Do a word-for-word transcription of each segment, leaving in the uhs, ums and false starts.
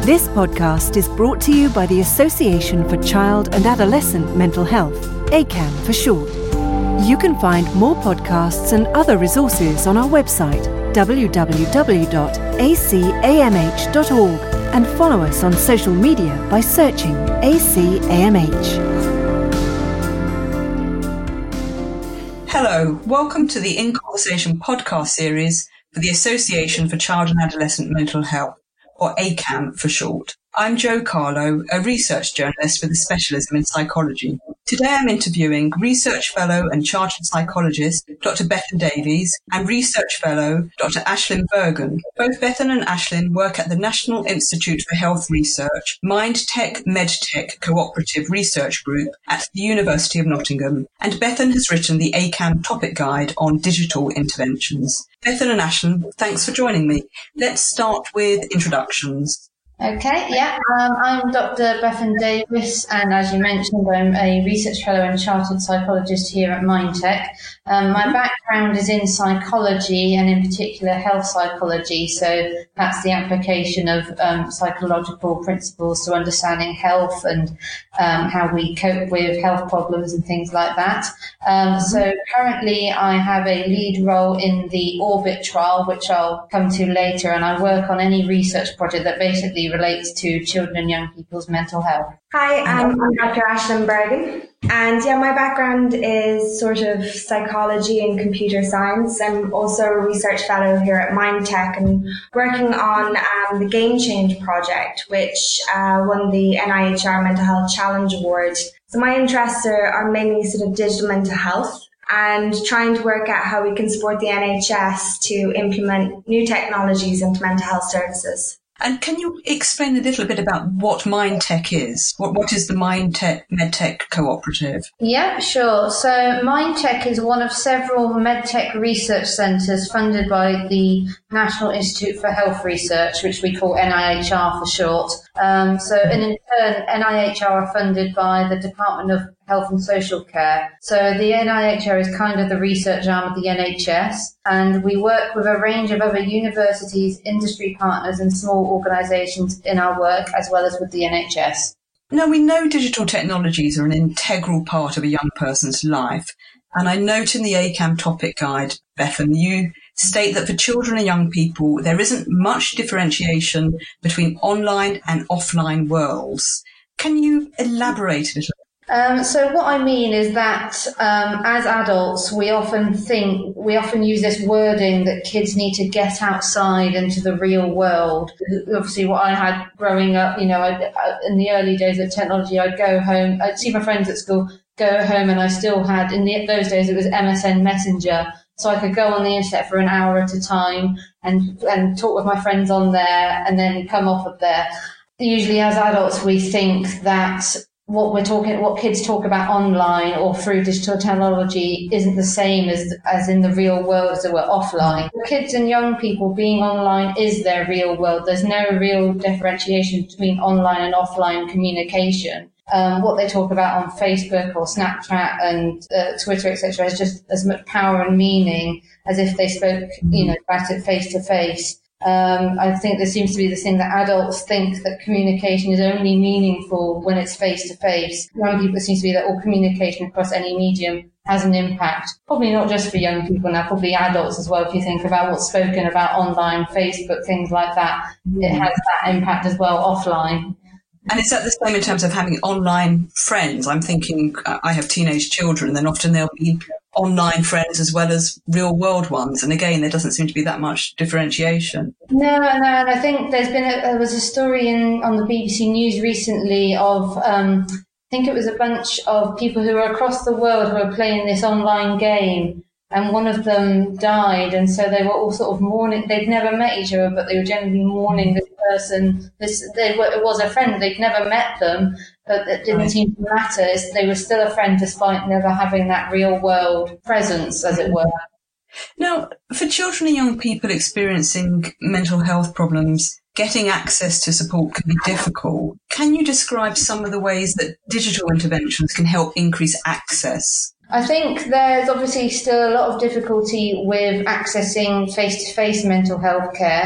This podcast is brought to you by the Association for Child and Adolescent Mental Health, A C A M for short. You can find more podcasts and other resources on our website, w w w dot a c a m h dot org, and follow us on social media by searching A C A M H. Hello, welcome to the In Conversation podcast series for the Association for Child and Adolescent Mental Health, or A C A M for short. I'm Jo Carlo, a research journalist with a specialism in psychology. Today I'm interviewing research fellow and chartered psychologist Doctor Bethan Davies and research fellow Doctor Aislinn Bergen. Both Bethan and Aislinn work at the National Institute for Health Research, MindTech MedTech Cooperative Research Group at the University of Nottingham. And Bethan has written the A C A M topic guide on digital interventions. Bethan and Aislinn, thanks for joining me. Let's start with introductions. Okay, yeah, um, I'm Doctor Bethan Davies, and as you mentioned, I'm a research fellow and chartered psychologist here at MindTech. Um, my background is in psychology, and in particular health psychology, so that's the application of um, psychological principles to understanding health and um, how we cope with health problems and things like that. Um, so currently I have a lead role in the Orbit trial, which I'll come to later, and I work on any research project that basically relates to children and young people's mental health. Hi, um, I'm Doctor Aislinn Bergen, and yeah, my background is sort of psychology and computer science. I'm also a research fellow here at MindTech and working on um, the Game Change project, which uh, won the N I H R Mental Health Challenge Award. So my interests are, are mainly sort of digital mental health and trying to work out how we can support the N H S to implement new technologies into mental health services. And can you explain a little bit about what MindTech is? What What is the MindTech MedTech Cooperative? Yeah, sure. So MindTech is one of several medtech research centres funded by the National Institute for Health Research, which we call N I H R for short. Um, so and in turn, N I H R are funded by the Department of Health and Social Care. So the N I H R is kind of the research arm of the N H S, and we work with a range of other universities, industry partners and small organisations in our work, as well as with the N H S. Now, we know digital technologies are an integral part of a young person's life, and I note in the A C A M topic guide, Bethan, you state that for children and young people, there isn't much differentiation between online and offline worlds. Can you elaborate a little? Um, so what I mean is that um, as adults, we often think, we often use this wording that kids need to get outside into the real world. Obviously, what I had growing up, you know, I, I, in the early days of technology, I'd go home, I'd see my friends at school, go home, and I still had, in the, those days, it was M S N Messenger. So I could go on the internet for an hour at a time and, and talk with my friends on there and then come off of there. Usually as adults, we think that what we're talking, what kids talk about online or through digital technology isn't the same as, as in the real world as it were offline. For kids and young people, being online is their real world. There's no real differentiation between online and offline communication. Um, what they talk about on Facebook or Snapchat and uh, Twitter, et cetera, is just as much power and meaning as if they spoke, you know, about it face to face. Um, I think there seems to be this thing that adults think that communication is only meaningful when it's face to face. Young people, it seems to be that all communication across any medium has an impact. Probably not just for young people now, probably adults as well. If you think about what's spoken about online, Facebook, things like that, it has that impact as well offline. And is that the same in terms of having online friends? I'm thinking uh, I have teenage children, and then often there'll be online friends as well as real world ones. And again, there doesn't seem to be that much differentiation. No, no, and I think there's been a, there was a story in on the B B C News recently of, um, I think it was a bunch of people who were across the world who were playing this online game. And one of them died, and so they were all sort of mourning. They'd never met each other, but they were generally mourning this person. This they were, it was a friend. They'd never met them, but it didn't seem to matter. They were still a friend despite never having that real world presence, as it were. Now, for children and young people experiencing mental health problems, getting access to support can be difficult. Can you describe some of the ways that digital interventions can help increase access? I think there's obviously still a lot of difficulty with accessing face-to-face mental health care.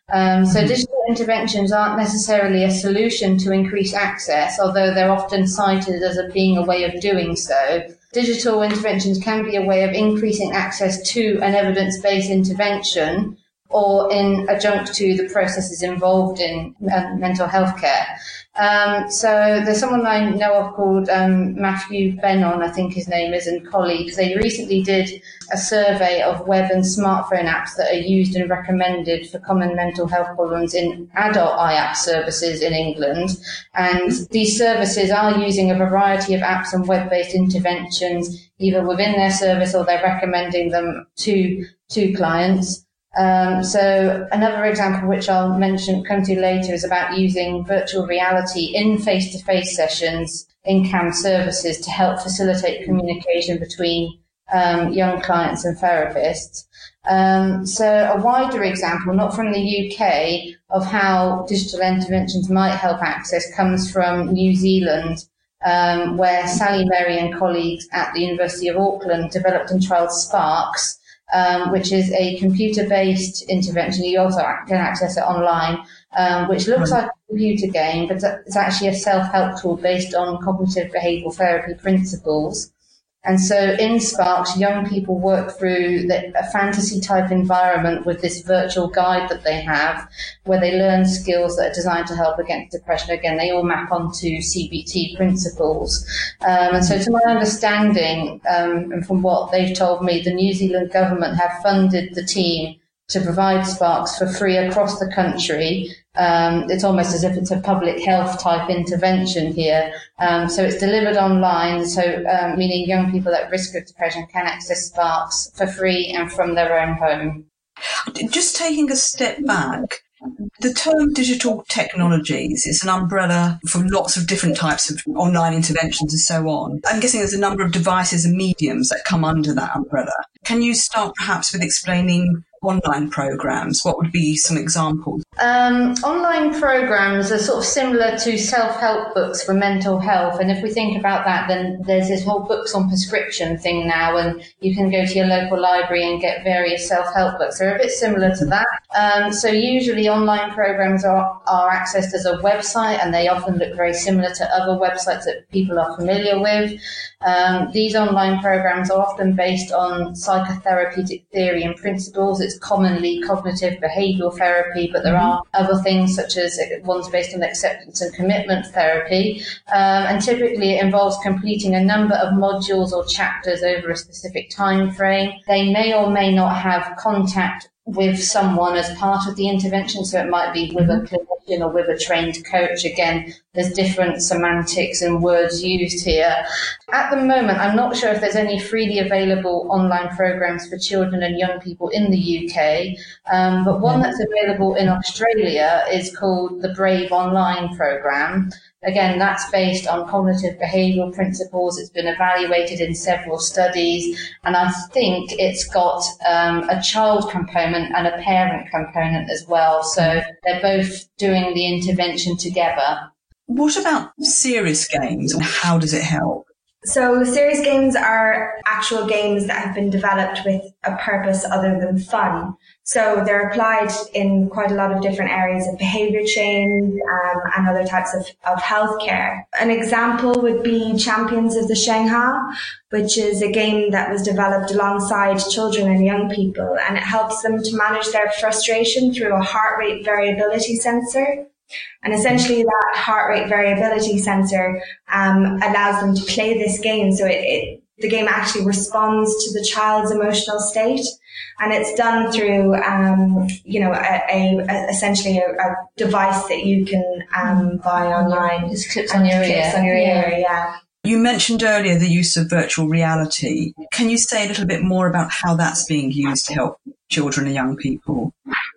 Um, so digital interventions aren't necessarily a solution to increase access, although they're often cited as a, being a way of doing so. Digital interventions can be a way of increasing access to an evidence-based intervention or in adjunct to the processes involved in uh, mental health care. Um, so there's someone I know of called um, Matthew Bennon, I think his name is, and colleagues. They recently did a survey of web and smartphone apps that are used and recommended for common mental health problems in adult I A P services in England. And these services are using a variety of apps and web-based interventions either within their service or they're recommending them to, to clients. Um, so another example which I'll mention, come to later, is about using virtual reality in face-to-face sessions in C A M services to help facilitate communication between um, young clients and therapists. Um, so a wider example, not from the U K, of how digital interventions might help access comes from New Zealand, um, where Sally Merry and colleagues at the University of Auckland developed and trialled Sparks, Um, which is a computer-based intervention. You also can access it online, um, which looks like a computer game, but it's actually a self-help tool based on cognitive behavioural therapy principles. And so in Sparks, young people work through the, a fantasy-type environment with this virtual guide that they have, where they learn skills that are designed to help against depression. Again, they all map onto C B T principles. Um, and so to my understanding, um, and from what they've told me, the New Zealand government have funded the team to provide Sparks for free across the country. Um, it's almost as if it's a public health type intervention here. Um, so it's delivered online, so um, meaning young people at risk of depression can access Sparks for free and from their own home. Just taking a step back, the term digital technologies is an umbrella for lots of different types of online interventions and so on. I'm guessing there's a number of devices and mediums that come under that umbrella. Can you start perhaps with explaining online programs? What would be some examples? Um, online programs are sort of similar to self-help books for mental health. And if we think about that, then there's this whole books on prescription thing now, and you can go to your local library and get various self-help books. They're a bit similar to that. Um, so usually online programs are, are accessed as a website, and they often look very similar to other websites that people are familiar with. Um, these online programs are often based on psychotherapeutic theory and principles. It's commonly cognitive behavioural therapy, but there are other things such as ones based on acceptance and commitment therapy. Um, and typically it involves completing a number of modules or chapters over a specific time frame. They may or may not have contact with someone as part of the intervention, so it might be with a clinician or with a trained coach. Again, there's different semantics and words used here. At the moment, I'm not sure if there's any freely available online programs for children and young people in the U K, um, but one that's available in Australia is called the Brave Online Program. Again, that's based on cognitive behavioural principles. It's been evaluated in several studies, and I think it's got um, a child component and a parent component as well. So they're both doing the intervention together. What about serious games, and how does it help? So serious games are actual games that have been developed with a purpose other than fun. So they're applied in quite a lot of different areas of behaviour change um, and other types of, of healthcare. An example would be Champions of the Shanghai, which is a game that was developed alongside children and young people, and it helps them to manage their frustration through a heart rate variability sensor. And essentially that heart rate variability sensor um, allows them to play this game. So it, it, the game actually responds to the child's emotional state. And it's done through, um, you know, a, a, a essentially a, a device that you can um, buy online. Just clips on your ear. Clips on your ear, yeah. You mentioned earlier the use of virtual reality. Can you say a little bit more about how that's being used to help children and young people?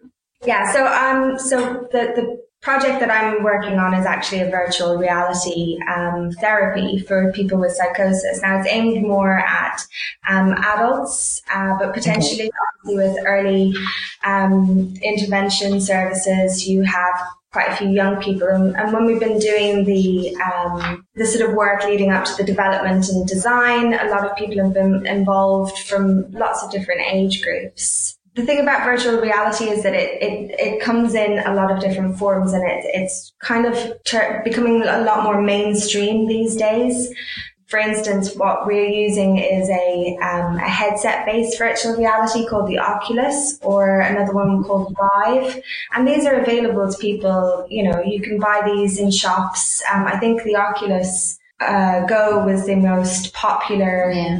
Yeah, so um, so the, the project that I'm working on is actually a virtual reality um, therapy for people with psychosis. Now, it's aimed more at um, adults, uh, but potentially okay. obviously with early um, intervention services, you have quite a few young people. And, and when we've been doing the um, the sort of work leading up to the development and design, a lot of people have been involved from lots of different age groups. The thing about virtual reality is that it, it, it comes in a lot of different forms, and it, it's kind of ter- becoming a lot more mainstream these days. For instance, what we're using is a, um, a headset-based virtual reality called the Oculus, or another one called Vive. And these are available to people. You know, you can buy these in shops. Um, I think the Oculus Uh, Go was the most popular yeah.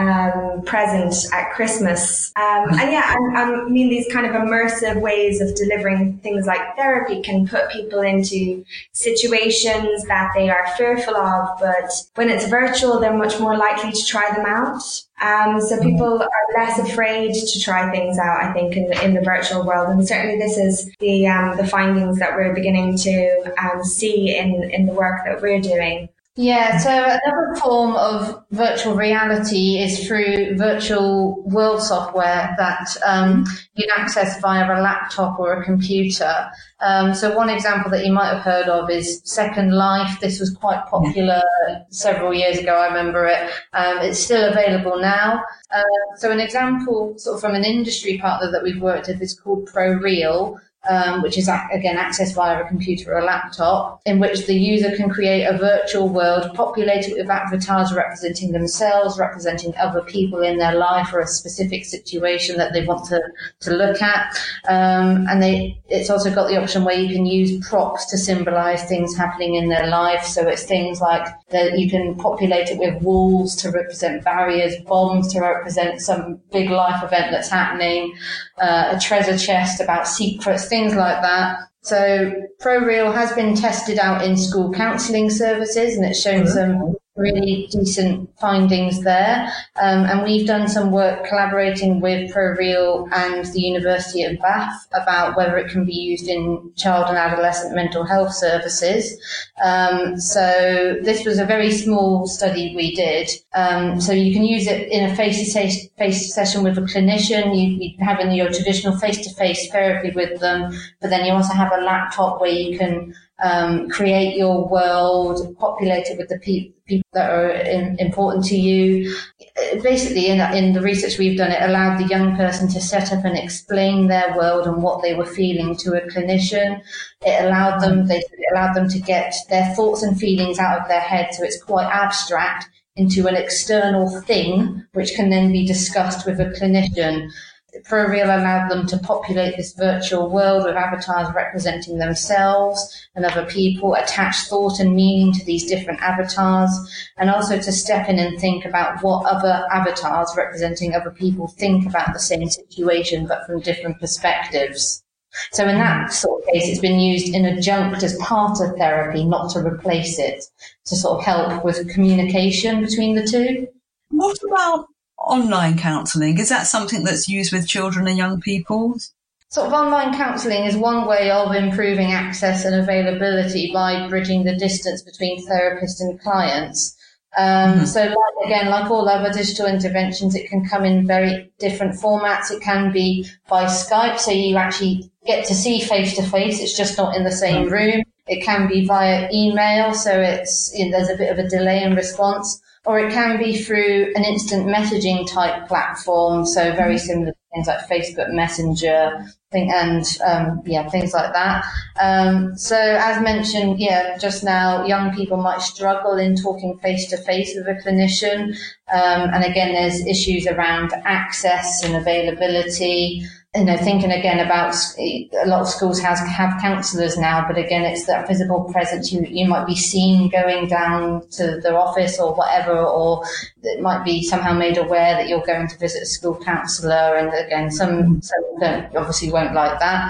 um, present at Christmas. Um, and yeah, I, I mean, these kind of immersive ways of delivering things like therapy can put people into situations that they are fearful of, but when it's virtual, they're much more likely to try them out. Um, so people are less afraid to try things out, I think, in the, in the virtual world. And certainly this is the um, the findings that we're beginning to um, see in, in the work that we're doing. Yeah, so another form of virtual reality is through virtual world software that um, you can access via a laptop or a computer. Um, so one example that you might have heard of is Second Life. This was quite popular several years ago, I remember it. Um, it's still available now. Uh, so an example sort of from an industry partner that we've worked with is called ProReal. Um, which is, again, accessed via a computer or a laptop, in which the user can create a virtual world populated with avatars representing themselves, representing other people in their life or a specific situation that they want to, to look at. Um, and they, it's also got the option where you can use props to symbolize things happening in their life. So it's things like that you can populate it with walls to represent barriers, bombs to represent some big life event that's happening, uh, a treasure chest about secrets, things like that. So ProReal has been tested out in school counselling services, and it's shown some really decent findings there. Um, and we've done some work collaborating with ProReal and the University of Bath about whether it can be used in child and adolescent mental health services. Um, so this was a very small study we did. Um, so you can use it in a face-to-face session with a clinician. You, you have in your traditional face-to-face therapy with them, but then you also have a laptop where you can um, create your world, populate it with the pe- people that are in, important to you. Basically, in, in the research we've done, it allowed the young person to set up and explain their world and what they were feeling to a clinician. It allowed them, they it allowed them to get their thoughts and feelings out of their head, so it's quite abstract, into an external thing, which can then be discussed with a clinician. ProReal allowed them to populate this virtual world with avatars representing themselves and other people, attach thought and meaning to these different avatars, and also to step in and think about what other avatars representing other people think about the same situation, but from different perspectives. So in that sort of case, it's been used in adjunct as part of therapy, not to replace it, to sort of help with communication between the two. What about online counselling? Is that something that's used with children and young people? Sort of online counselling is one way of improving access and availability by bridging the distance between therapist and clients. Um, mm-hmm. So like, again, like all other digital interventions, it can come in very different formats. It can be by Skype, so you actually get to see face to face. It's just not in the same room. It can be via email, so it's, you know, there's a bit of a delay in response. Or it can be through an instant messaging type platform, so very similar to things like Facebook Messenger, thing, and um, yeah, things like that. Um, so as mentioned, yeah, just now, young people might struggle in talking face to face with a clinician, um, and again, there's issues around access and availability. You know, thinking again about a lot of schools has have counsellors now, but again, it's that visible presence. You you might be seen going down to their office or whatever, or it might be somehow made aware that you're going to visit a school counsellor. And again, some some don't, obviously won't like that.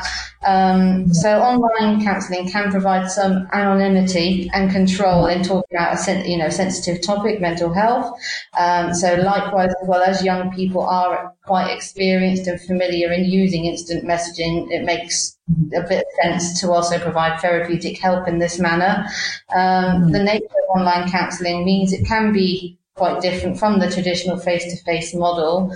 Um, so online counselling can provide some anonymity and control in talking about a sen- you know sensitive topic, mental health. Um, so likewise, as well as young people are quite experienced and familiar in using instant messaging, it makes a bit of sense to also provide therapeutic help in this manner. Um, the nature of online counselling means it can be quite different from the traditional face-to-face model.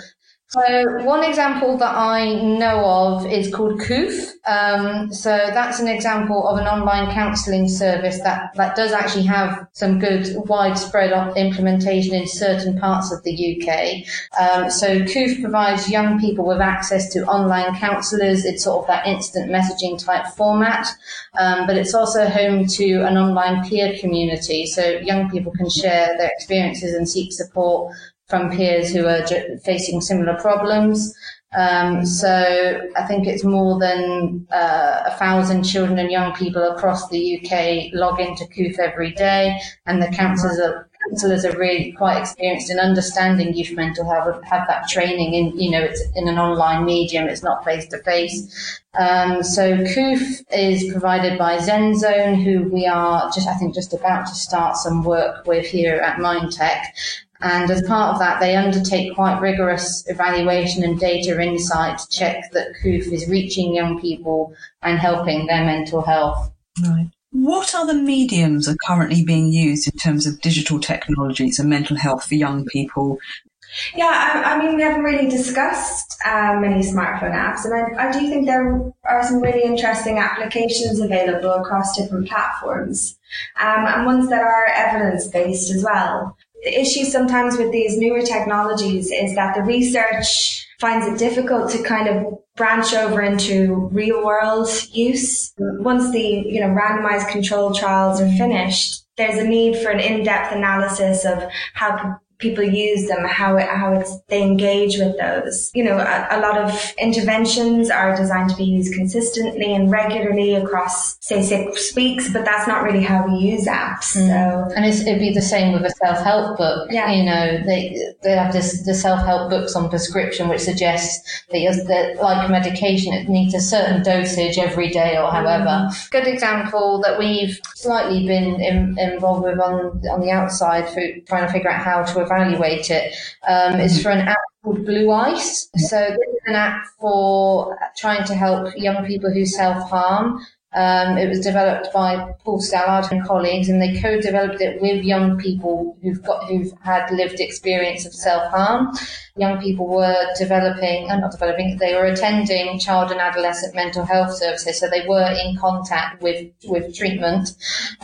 So one example that I know of is called Koof. Um, so that's an example of an online counselling service that, that does actually have some good widespread implementation in certain parts of the U K. Um, so Koof provides young people with access to online counsellors. It's sort of that instant messaging type format, um, but it's also home to an online peer community. So young people can share their experiences and seek support from peers who are facing similar problems. Um, so I think it's more than uh, a thousand children and young people across the U K log into Koof every day, and the counsellors are, counsellors are really quite experienced in understanding youth mental health, have that training in, you know, it's in an online medium, it's not face to face. Um, so Koof is provided by ZenZone, who we are just, I think, just about to start some work with here at Mindtech. And as part of that, they undertake quite rigorous evaluation and data insight to check that Koof is reaching young people and helping their mental health. Right. What other mediums are currently being used in terms of digital technologies and mental health for young people? Yeah, I, I mean, we haven't really discussed uh, many smartphone apps, and I, I do think there are some really interesting applications available across different platforms, um, and ones that are evidence-based as well. The issue sometimes with these newer technologies is that the research finds it difficult to kind of branch over into real world use. Once the, you know, randomized controlled trials are finished, there's a need for an in-depth analysis of how people use them, how it, how it's, they engage with those. You know, a, a lot of interventions are designed to be used consistently and regularly across, say, six weeks, but that's not really how we use apps. Mm. So, and it's, it'd be the same with a self-help book. Yeah. You know, they they have this the self-help books on prescription, which suggests that, that like medication, it needs a certain dosage every day or however. Mm. Good example that we've slightly been in, involved with on on the outside for trying to figure out how to evaluate it, um, is for an app called Blue Ice. So this is an app for trying to help young people who self-harm. Um, it was developed by Paul Stallard and colleagues, and they co-developed it with young people who've got who've had lived experience of self-harm. Young people were developing, uh, not developing, they were attending child and adolescent mental health services, so they were in contact with, with treatment.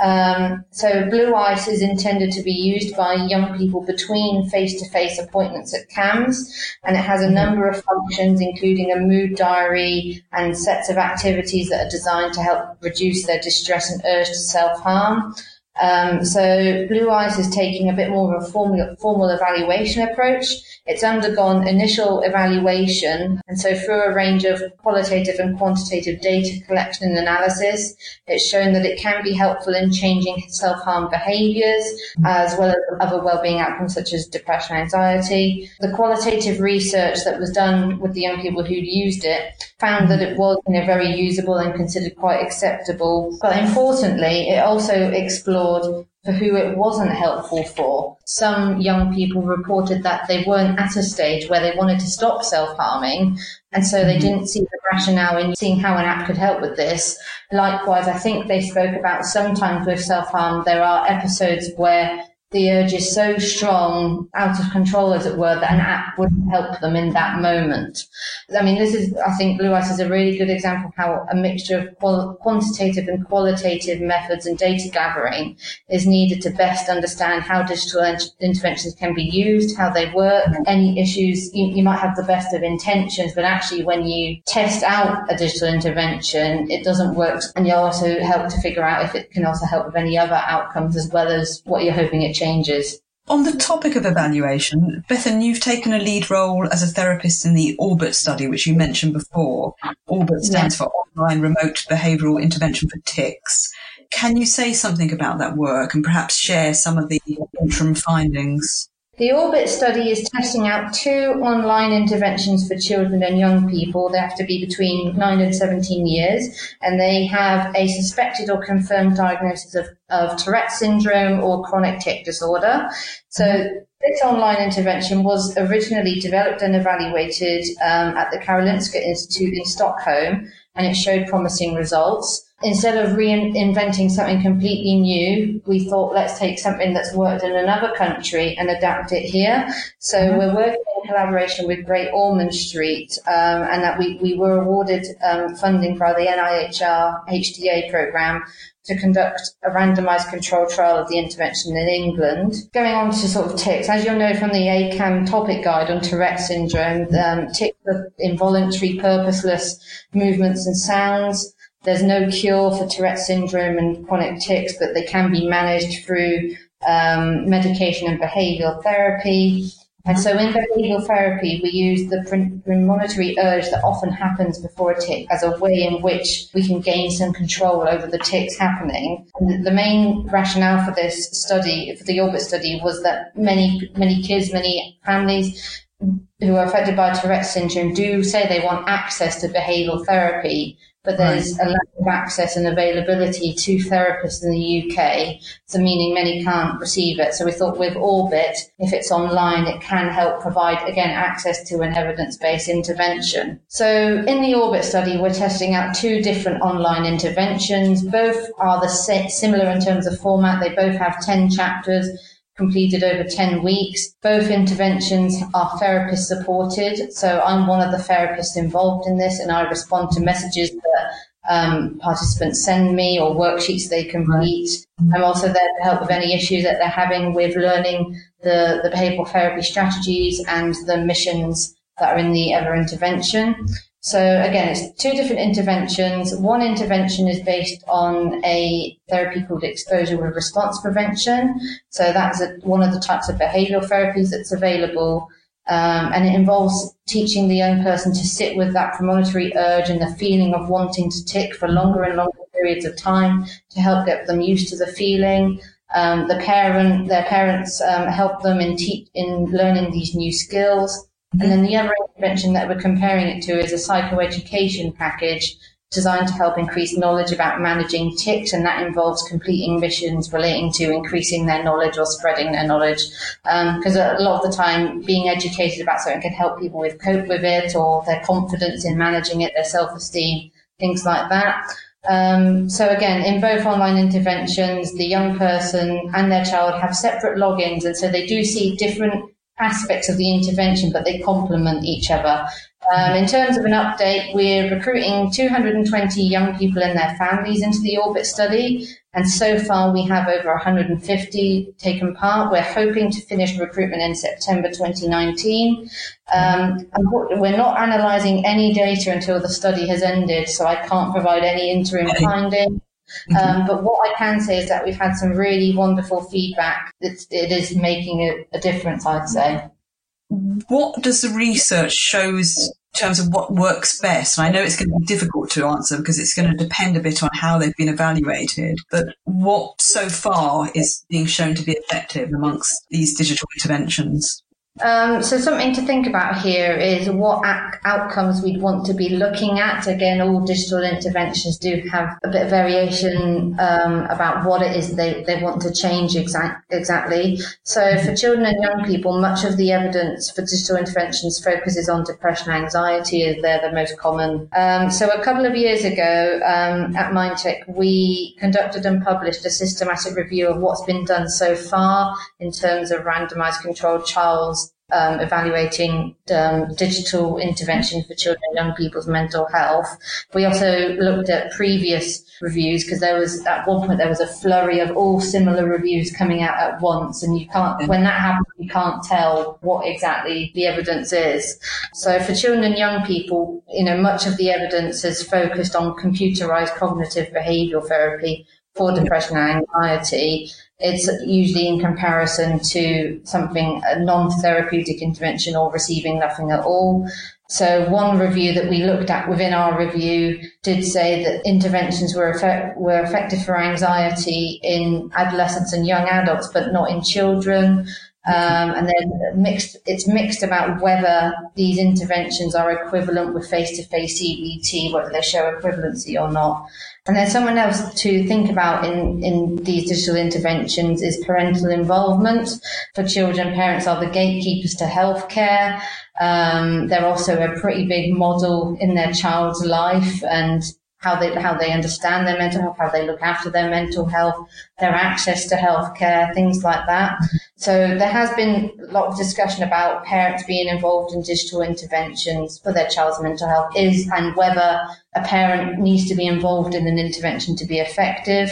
Um, so Blue Ice is intended to be used by young people between face-to-face appointments at C A M S, and it has a number of functions, including a mood diary and sets of activities that are designed to help reduce their distress and urge to self-harm. Um, so Blue Ice is taking a bit more of a formal, formal evaluation approach. It's undergone initial evaluation, and so through a range of qualitative and quantitative data collection and analysis, it's shown that it can be helpful in changing self-harm behaviours, as well as other wellbeing outcomes such as depression and anxiety. The qualitative research that was done with the young people who'd used it found that it was, you know, very usable and considered quite acceptable. But importantly, it also explored for who it wasn't helpful for. Some young people reported that they weren't at a stage where they wanted to stop self-harming, and so they didn't see the rationale in seeing how an app could help with this. Likewise, I think they spoke about sometimes with self-harm, there are episodes where the urge is so strong, out of control, as it were, that an app wouldn't help them in that moment. I mean, this is, I think Blue Ice is a really good example of how a mixture of qual- quantitative and qualitative methods and data gathering is needed to best understand how digital in- interventions can be used, how they work, any issues. You, you might have the best of intentions, but actually when you test out a digital intervention, it doesn't work. And you also help to figure out if it can also help with any other outcomes as well as what you're hoping it changes. On the topic of evaluation, Bethan, you've taken a lead role as a therapist in the Orbit study, which you mentioned before. Orbit stands yeah. for Online Remote Behavioural Intervention for Tics. Can you say something about that work and perhaps share some of the interim findings? The Orbit study is testing out two online interventions for children and young people. They have to be between nine and seventeen years, and they have a suspected or confirmed diagnosis of, of Tourette syndrome or chronic tic disorder. So this online intervention was originally developed and evaluated um, at the Karolinska Institute in Stockholm, and it showed promising results. instead of reinventing something completely new, we thought, let's take something that's worked in another country and adapt it here. So mm-hmm. we're working in collaboration with Great Ormond Street, um, and that we, we were awarded um, funding for the N I H R H D A programme to conduct a randomised controlled trial of the intervention in England. Going on to sort of tics, as you'll know from the A C A M topic guide on Tourette syndrome, um, tics are involuntary, purposeless movements and sounds. There's no cure for Tourette syndrome and chronic tics, but they can be managed through um, medication and behavioural therapy. And so in behavioural therapy, we use the premonitory urge that often happens before a tic as a way in which we can gain some control over the tics happening. And the main rationale for this study, for the Orbit study, was that many, many kids, many families who are affected by Tourette syndrome do say they want access to behavioural therapy, but there's right. a lack of access and availability to therapists in the U K, so meaning many can't receive it. So we thought with Orbit, if it's online, it can help provide, again, access to an evidence-based intervention. So in the Orbit study, we're testing out two different online interventions. Both are the similar in terms of format. They both have ten chapters, completed over ten weeks. Both interventions are therapist supported. So I'm one of the therapists involved in this, and I respond to messages that um, participants send me or worksheets they complete. I'm also there to help with any issues that they're having with learning the, the behavioural therapy strategies and the missions that are in the other intervention. So again, it's two different interventions. One intervention is based on a therapy called exposure with response prevention. So that's a, one of the types of behavioural therapies that's available. Um, and it involves teaching the young person to sit with that premonitory urge and the feeling of wanting to tic for longer and longer periods of time to help get them used to the feeling. Um, the parent, their parents um, help them in, te- in learning these new skills. And then the other intervention that we're comparing it to is a psychoeducation package designed to help increase knowledge about managing tics, and that involves completing missions relating to increasing their knowledge or spreading their knowledge. Because um, a lot of the time, being educated about something can help people with cope with it, or their confidence in managing it, their self-esteem, things like that. Um, so again, in both online interventions, the young person and their child have separate logins, and so they do see different aspects of the intervention, but they complement each other. Um, in terms of an update, we're recruiting two hundred twenty young people and their families into the Orbit study, and so far we have over one hundred fifty taken part. We're hoping to finish recruitment in September twenty nineteen. Um, and we're not analysing any data until the study has ended, so I can't provide any interim findings. Um, but what I can say is that we've had some really wonderful feedback. It's, it is making a, a difference, I'd say. What does the research shows in terms of what works best? And I know it's going to be difficult to answer because it's going to depend a bit on how they've been evaluated. But what so far is being shown to be effective amongst these digital interventions? Um, so something to think about here is what ac- outcomes we'd want to be looking at. Again, all digital interventions do have a bit of variation um, about what it is they, they want to change exact, exactly. So for children and young people, much of the evidence for digital interventions focuses on depression and anxiety, as they're the most common. Um, so a couple of years ago um, at Mindtech, we conducted and published a systematic review of what's been done so far in terms of randomized controlled trials Um, evaluating um, digital intervention for children and young people's mental health. We also looked at previous reviews because there was, at one point, there was a flurry of all similar reviews coming out at once, and you can't, when that happens, you can't tell what exactly the evidence is. So for children and young people, you know, much of the evidence is focused on computerized cognitive behavioral therapy for depression and anxiety. It's usually in comparison to something, a non-therapeutic intervention or receiving nothing at all. So one review that we looked at within our review did say that interventions were effect, were effective for anxiety in adolescents and young adults, but not in children. Um, and then mixed, it's mixed about whether these interventions are equivalent with face-to-face C B T, whether they show equivalency or not. And then someone else to think about in, in these digital interventions is parental involvement. For children, parents are the gatekeepers to healthcare. Um, they're also a pretty big model in their child's life, and how they how they understand their mental health, how they look after their mental health, their access to healthcare, things like that. So there has been a lot of discussion about parents being involved in digital interventions for their child's mental health is and whether a parent needs to be involved in an intervention to be effective.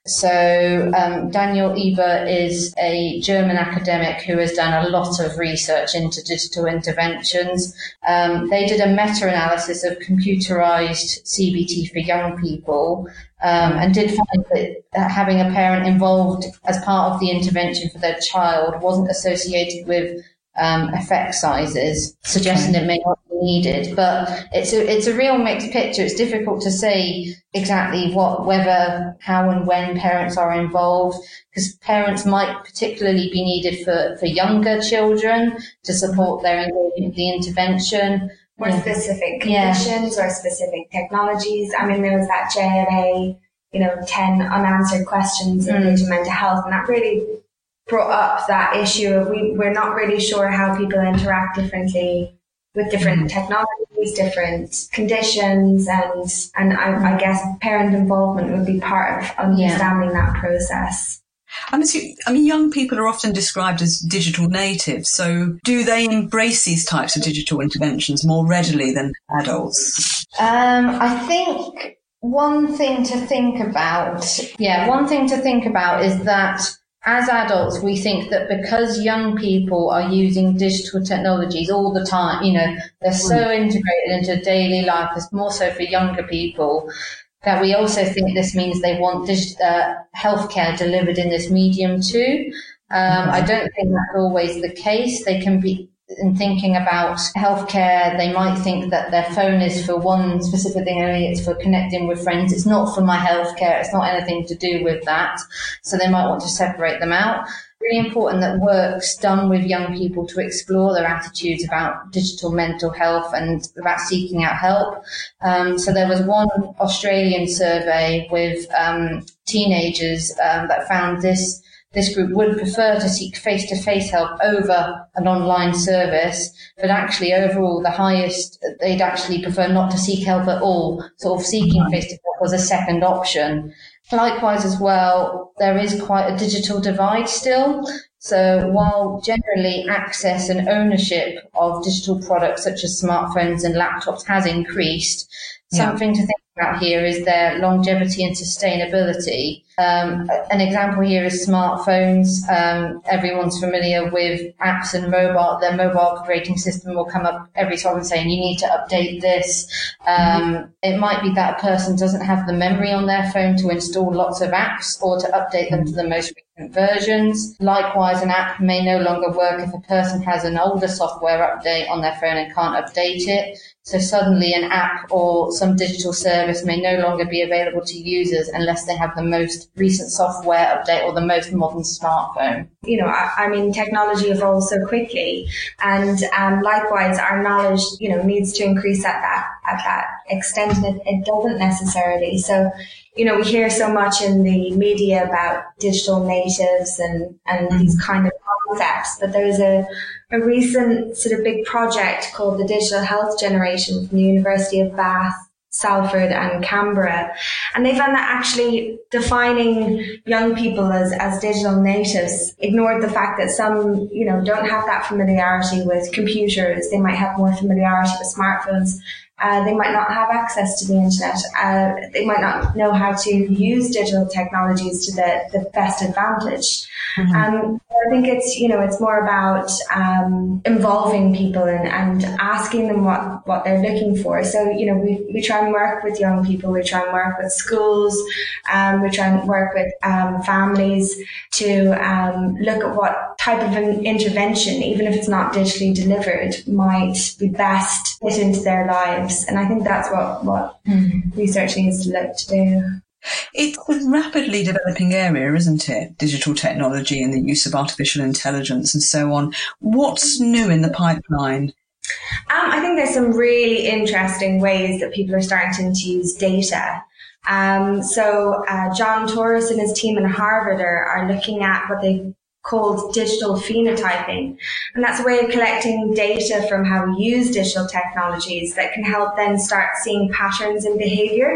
So um, Daniel Eber is a German academic who has done a lot of research into digital interventions. Um, they did a meta-analysis of computerized C B T for young people um, and did find that having a parent involved as part of the intervention for their child wasn't associated with um, effect sizes, suggesting it may not be needed. But it's a, it's a real mixed picture. It's difficult to say exactly what, whether, how and when parents are involved, because parents might particularly be needed for, for younger children to support their engagement with the intervention. Or yeah. specific conditions yeah. or specific technologies. I mean, there was that J N A, you know, ten unanswered questions in mm. mental health, and that really brought up that issue of we, we're not really sure how people interact differently with different mm. technologies, different conditions, and and I, I guess parent involvement would be part of understanding yeah. that process. I mean, young people are often described as digital natives. So do they embrace these types of digital interventions more readily than adults? Um, I think one thing to think about, yeah, one thing to think about is that as adults, we think that because young people are using digital technologies all the time, you know, they're so integrated into daily life, it's more so for younger people, that we also think this means they want dig- uh, healthcare delivered in this medium too. Um, I don't think that's always the case. They can be, in thinking about healthcare, they might think that their phone is for one specific thing only, it's for connecting with friends. It's not for my healthcare. It's not anything to do with that. So they might want to separate them out. Really important that work's done with young people to explore their attitudes about digital mental health and about seeking out help. Um, so there was one Australian survey with um, teenagers um, that found this this group would prefer to seek face-to-face help over an online service, but actually overall the highest, they'd actually prefer not to seek help at all, sort of seeking face-to-face was a second option. Likewise as well, there is quite a digital divide still. So while generally access and ownership of digital products such as smartphones and laptops has increased, yeah. something to think about here is their longevity and sustainability. Um, an example here is smartphones. Um, everyone's familiar with apps and mobile. Their mobile operating system will come up every so often saying you need to update this. Um, mm-hmm. It might be that a person doesn't have the memory on their phone to install lots of apps or to update them to the most recent versions. Likewise, an app may no longer work if a person has an older software update on their phone and can't update it. So suddenly an app or some digital service may no longer be available to users unless they have the most recent software update or the most modern smartphone. You know, I, I mean, technology evolves so quickly, and um, likewise, our knowledge, you know, needs to increase at that at that extent. It, it doesn't necessarily. So, you know, we hear so much in the media about digital natives and and mm-hmm. these kind of concepts, but there's a a recent sort of big project called the Digital Health Generation from the University of Bath, Salford and Canberra. And they found that actually defining young people as, as digital natives ignored the fact that some, you know, don't have that familiarity with computers. They might have more familiarity with smartphones. Uh, they might not have access to the internet. Uh, they might not know how to use digital technologies to the, the best advantage. Mm-hmm. Um, I think it's, you know, it's more about um, involving people and, and asking them what, what they're looking for. So, you know, we, we try and work with young people. We try and work with schools. Um, we try and work with um, families to um, look at what type of an intervention, even if it's not digitally delivered, might be best fit into their lives. And I think that's what, what mm. research needs to look to do. It's a rapidly developing area, isn't it? Digital technology and the use of artificial intelligence and so on. What's new in the pipeline? Um, I think there's some really interesting ways that people are starting to use data. Um, so uh, John Torres and his team in Harvard are, are looking at what they called digital phenotyping. And that's a way of collecting data from how we use digital technologies that can help then start seeing patterns in behavior.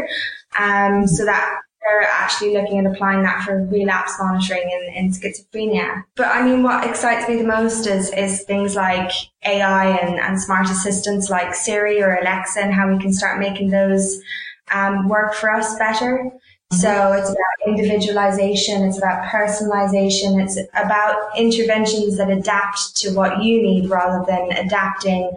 Um, so that they're actually looking at applying that for relapse monitoring in, in schizophrenia. But I mean, what excites me the most is, is things like A I and, and smart assistants like Siri or Alexa, and how we can start making those um, work for us better. Mm-hmm. So it's about individualization, it's about personalization, it's about interventions that adapt to what you need rather than adapting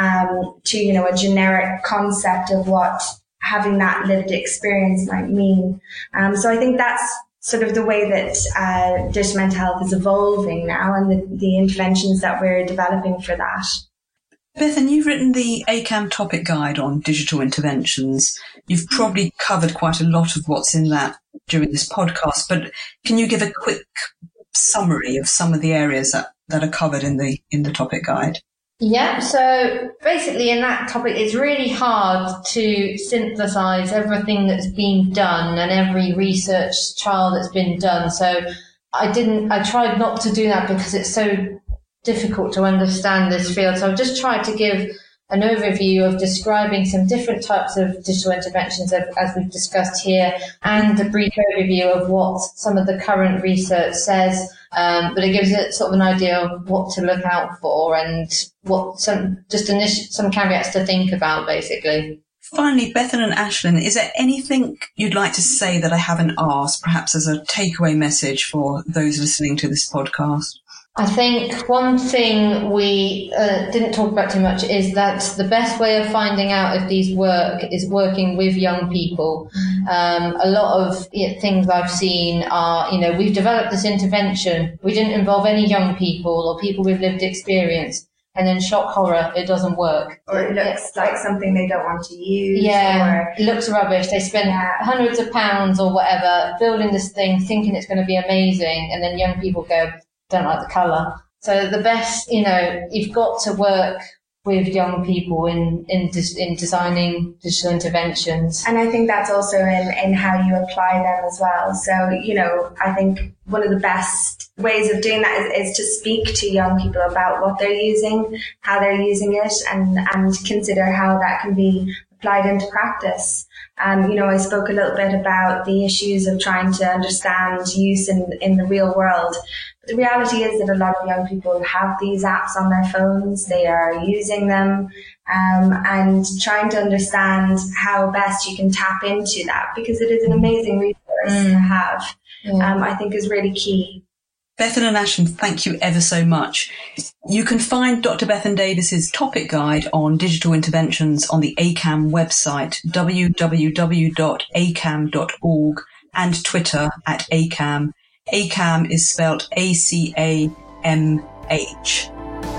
um, to, you know, a generic concept of what having that lived experience might mean. Um, so I think that's sort of the way that uh, digital mental health is evolving now, and the, the interventions that we're developing for that. Bethan, you've written the A C A M topic guide on digital interventions. You've probably covered quite a lot of what's in that during this podcast, but can you give a quick summary of some of the areas that, that are covered in the in the topic guide? Yeah, so basically in that topic, it's really hard to synthesize everything that's been done and every research trial that's been done. So I didn't, I tried not to do that because it's so difficult to understand this field. So I've just tried to give an overview of describing some different types of digital interventions as we've discussed here, and a brief overview of what some of the current research says. Um, but it gives it sort of an idea of what to look out for and what some just initial, some caveats to think about, basically. Finally, Bethan and Ashlyn, is there anything you'd like to say that I haven't asked, perhaps as a takeaway message for those listening to this podcast? I think one thing we uh, didn't talk about too much is that the best way of finding out if these work is working with young people. Um, a lot of you know, things I've seen are, you know, we've developed this intervention. We didn't involve any young people or people with lived experience. And then shock horror, it doesn't work. Or it looks like something they don't want to use. Yeah, or, it looks rubbish. They spend yeah. hundreds of pounds or whatever building this thing, thinking it's going to be amazing. And then young people go, don't like the colour. So the best, you know, you've got to work with young people in in, in designing digital interventions. And I think that's also in, in how you apply them as well. So, you know, I think one of the best ways of doing that is, is to speak to young people about what they're using, how they're using it, and, and consider how that can be applied into practice. Um, you know, I spoke a little bit about the issues of trying to understand use in, in the real world. The reality is that a lot of young people have these apps on their phones. They are using them, um, and trying to understand how best you can tap into that, because it is an amazing resource mm. to have, yeah. um, I think is really key. Bethan and Ashlyn, thank you ever so much. You can find Doctor Bethan Davis's topic guide on digital interventions on the A C A M website, w w w dot a c a m dot org, and Twitter at A C A M. A C A M is spelled A C A M H.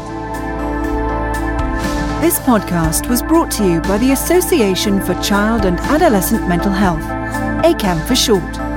This podcast was brought to you by the Association for Child and Adolescent Mental Health, A C A M for short.